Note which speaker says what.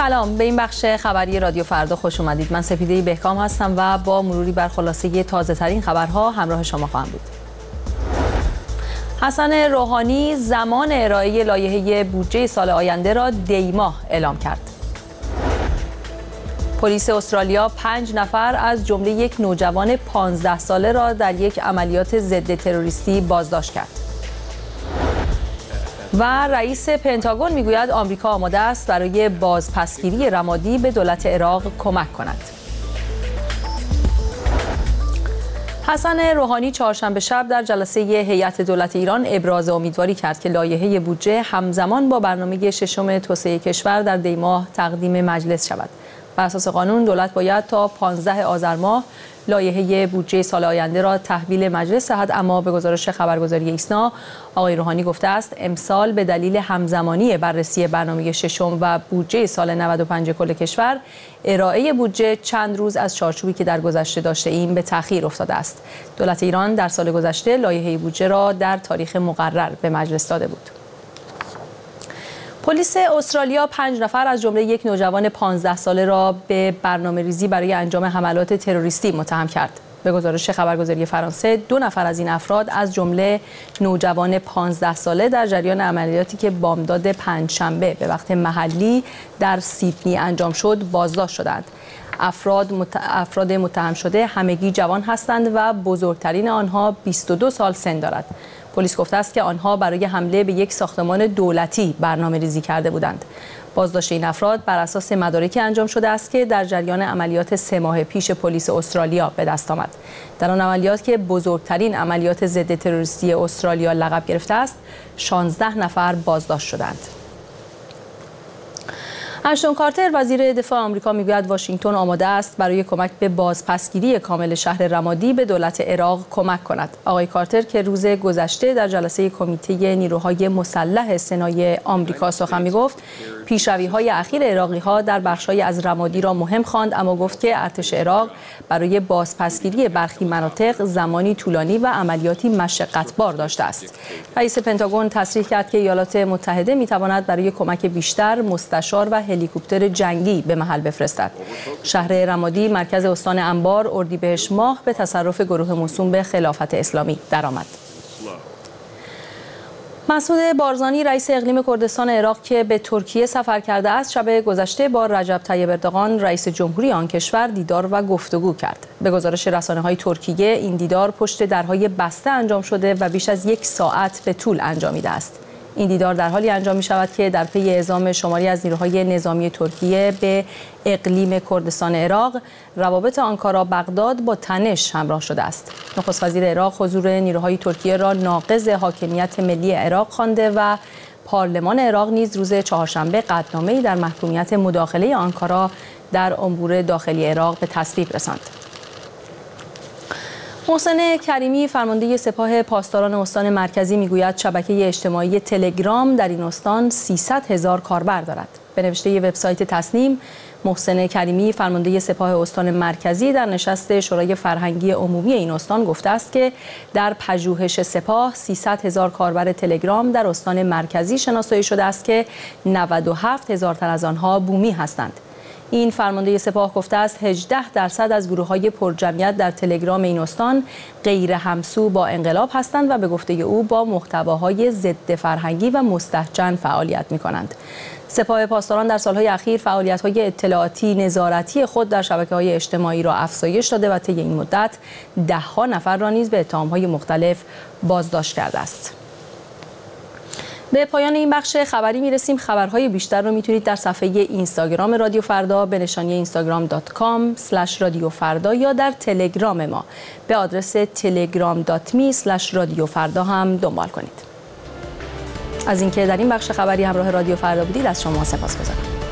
Speaker 1: سلام، به این بخش خبری رادیو فردا خوش اومدید. من سپیده بهکام هستم و با مروری بر خلاصه تازه ترین خبرها همراه شما خواهم بود. حسن روحانی زمان ارائه لایحه بودجه سال آینده را دی‌ماه اعلام کرد. پلیس استرالیا 5 نفر از جمله یک نوجوان 15 ساله را در یک عملیات ضد تروریستی بازداشت کرد. و رئیس پنتاگون میگوید آمریکا آماده است برای بازپسگیری رمادی به دولت عراق کمک کند. حسن روحانی چهارشنبه شب در جلسه هیئت دولت ایران ابراز امیدواری کرد که لایحه بودجه همزمان با برنامه ششم توسعه کشور در دی‌ماه تقدیم مجلس شود. بر اساس قانون دولت باید تا 15 آذر ماه لایحه بودجه سال آینده را تحویل مجلس دهد، اما به گزارش خبرگزاری ایسنا آقای روحانی گفته است امسال به دلیل همزمانی بررسی برنامه ششم و بودجه سال 95 کل کشور ارائه بودجه چند روز از چارچوبی که در گذشته داشته ایم به تأخیر افتاده است. دولت ایران در سال گذشته لایحه بودجه را در تاریخ مقرر به مجلس داده بود. پلیس استرالیا 5 نفر از جمله یک نوجوان 15 ساله را به برنامه‌ریزی برای انجام حملات تروریستی متهم کرد. به گزارش خبرگزاری فرانسه 2 نفر از این افراد از جمله نوجوان 15 ساله در جریان عملیاتی که بامداد پنجشنبه به وقت محلی در سیدنی انجام شد بازداشت شدند. افراد متهم شده همگی جوان هستند و بزرگترین آنها 22 سال سن دارد. پلیس گفته است که آنها برای حمله به یک ساختمان دولتی برنامه‌ریزی کرده بودند. بازداشت این افراد بر اساس مدارکی انجام شده است که در جریان عملیات 3 ماه پیش پلیس استرالیا به دست آمد. در آن عملیات که بزرگترین عملیات ضد تروریستی استرالیا لقب گرفته است، 16 نفر بازداشت شدند. اشتون کارتر وزیر دفاع آمریکا میگوید واشنگتن آماده است برای کمک به بازپسگیری کامل شهر رمادی به دولت عراق کمک کند. آقای کارتر که روز گذشته در جلسه کمیته نیروهای مسلح سنای آمریکا سخن میگفت، پیشروی‌های اخیر عراقی‌ها در بخش‌های از رمادی را مهم خواند، اما گفت که ارتش عراق برای بازپسگیری برخی مناطق زمانی طولانی و عملیاتی مشقت‌بار داشته است. رئیس پنتاگون تصریح کرد که ایالات متحده می‌تواند برای کمک بیشتر مستشار و هلیکوپتر جنگی به محل بفرستد. شهر رمادی مرکز استان انبار اردیبهشت ماه به تصرف گروه موسوم به خلافت اسلامی درآمد. مسعود بارزانی رئیس اقلیم کردستان عراق که به ترکیه سفر کرده است، شب گذشته با رجب طیب اردوغان رئیس جمهوری آن کشور دیدار و گفتگو کرد. به گزارش رسانه‌های ترکیه این دیدار پشت درهای بسته انجام شده و بیش از 1 ساعت به طول انجامیده است. این دیدار در حالی انجام می شود که در پی اعزام شماری از نیروهای نظامی ترکیه به اقلیم کردستان عراق، روابط آنکارا بغداد با تنش همراه شده است. نخست وزیر عراق حضور نیروهای ترکیه را ناقض حاکمیت ملی عراق خوانده و پارلمان عراق نیز روز چهارشنبه قطعنامه‌ای در محکومیت مداخله آنکارا در امور داخلی عراق به تصویب رساند. محسن کریمی فرمانده سپاه پاسداران استان مرکزی میگوید شبکه اجتماعی تلگرام در این استان 300,000 کاربر دارد. به نوشته وبسایت تصنیم، محسن کریمی فرمانده سپاه استان مرکزی در نشست شورای فرهنگی عمومی این استان گفته است که در پژوهش سپاه 300,000 کاربر تلگرام در استان مرکزی شناسایی شده است که 97,000 تن از آنها بومی هستند. این فرمانده سپاه گفته است 18% از گروه‌های پرجمعیت در تلگرام این استان غیر همسو با انقلاب هستند و به گفته او با محتواهای ضد فرهنگی و مستهجن فعالیت می‌کنند. سپاه پاسداران در سالهای اخیر فعالیت‌های اطلاعاتی نظارتی خود در شبکه‌های اجتماعی را افزایش داده و طی این مدت ده‌ها نفر را نیز به اتهام‌های مختلف بازداشت کرده است. به پایان این بخش خبری میرسیم. خبرهای بیشتر رو میتونید در صفحه اینستاگرام رادیو فردا به نشانی instagram.com/رادیوفردا یا در تلگرام ما به آدرس telegram.me/رادیو فردا هم دنبال کنید. از اینکه در این بخش خبری همراه رادیو فردا بودید از شما سپاسگزارم.